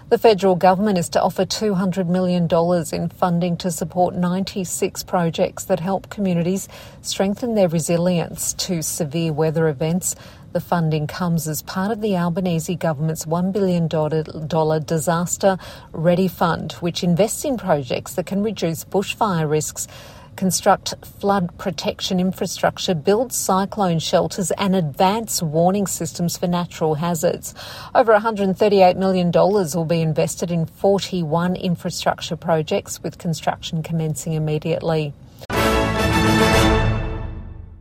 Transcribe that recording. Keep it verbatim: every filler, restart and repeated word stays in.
The federal government is to offer two hundred million dollars in funding to support ninety-six projects that help communities strengthen their resilience to severe weather events. The funding comes as part of the Albanese government's one billion dollars Disaster Ready Fund, which invests in projects that can reduce bushfire risks, construct flood protection infrastructure, build cyclone shelters and advance warning systems for natural hazards. Over one hundred thirty-eight million dollars will be invested in forty-one infrastructure projects, with construction commencing immediately.